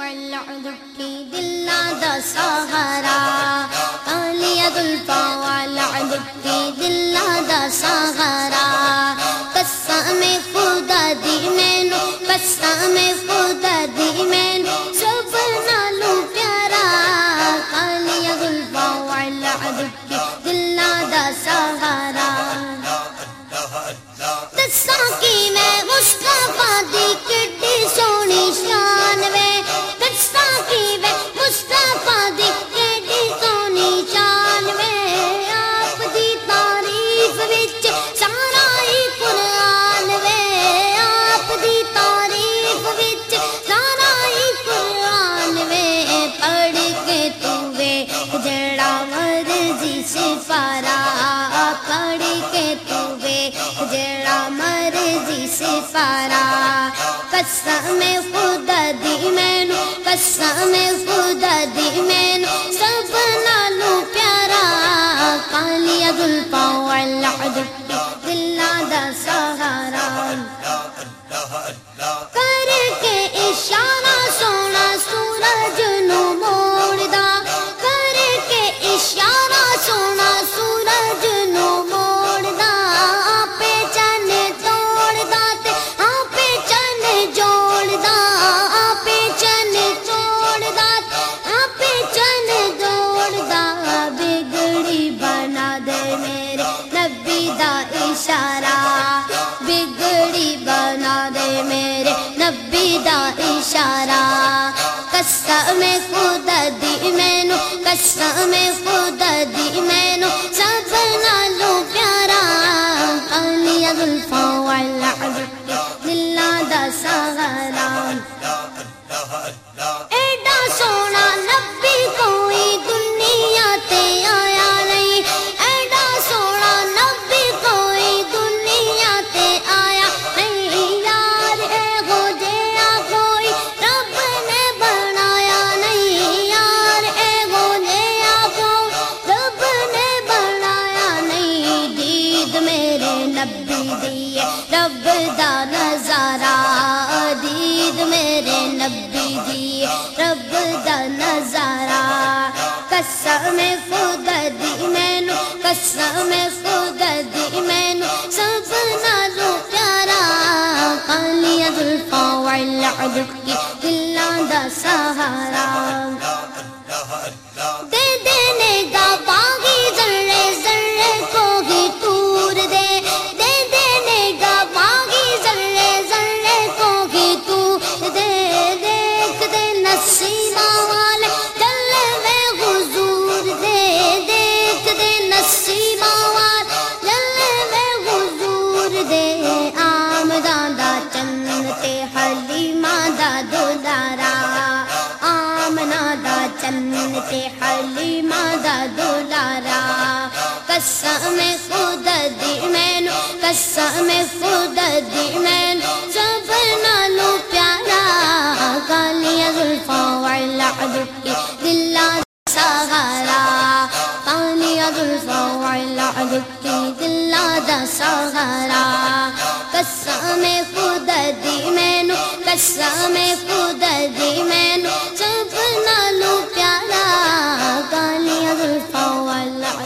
والا دکھی دلاں دا سہارا کالیاں زلفاں والا دکھی دلاں دا سہارا قسم خدا دی مینوں قسم خدا دی مینوں سب نالوں پیارا کالیاں زلفاں والا دکھی دلاں دا سہارا دساں کی میں مصطفیٰ دی کڈی سونی شان وے دساں کی میں مصطفیٰ دی کڈی سونی شان وے آپ دی تعریف وچ سارا ہی قرآن وے آپ دی تعریف وچ سارا ہی قرآن وے پڑھ کے تو وے جڑا مرضی سفارا پڑھ کے تو وے جڑا مرضی سفارا قسم خدا دی مینوں قسم خدا دی مینوں سب نالوں پیارا کالیاں زلفاں والا دکھی دلاں دا سہارا کر کے اشارہ سونا سورج نو موڑدا کر کے اشارہ سونا سورج نو موڑدا آپے چن توڑدا تے آپے چن جوڑدا آپے چن توڑدا آپے چن جوڑدا بگڑی بنا دے میرے نبی دا اشارہ بگڑی بنا دے میرے نبی دا اشارہ قسم خدا دی مینوں قسم خدا دی مینوں سب نالوں پیارا کالیاں زلفاں والا دکھی دلاں دا سہارا ایڈا سونا نبی کوئی دنیا تے آیا نہیں ایڈا سونا نبی کوئی دنیا تے آیا نہیں یار ایہو جہا کوئی رب نے بنایا نہیں یار ایہو جہا کوئی رب نے بنایا نہیں دید میرے نبی دی رب دا نظارہ دید میرے نبی دی رب دا نظارہ قسم خدا دی مینوں قسم خدا دی مینوں سب نالوں پیارا کالیاں زلفاں والا دکھی دلاں دا سہارا دے دینے گا باغی ذرے ذرے کو ہی تور دے دے دینے گا باغی ذرے ذرے کو ہی تور دے دیکھ دے نصیبہ والے جلوے حضور دے دیکھ دے نصیبہ والے جلوے حضور دے آمداں دا چن تے حلیمہ دا دلارا آمنہ دا چن تے حلیمہ دا دلارا قسم خدا دی مینوں قسم خدا دی مینوں سب نالوں پیارا کالیاں زلفاں والا دکھی دلاں دا سہارا کالیاں زلفاں والا دکھی دلاں دا سہارا قسم خدا دی مینوں قسم خدا دی مینوں سب نالوں پیارا کالیاں زلفاں والا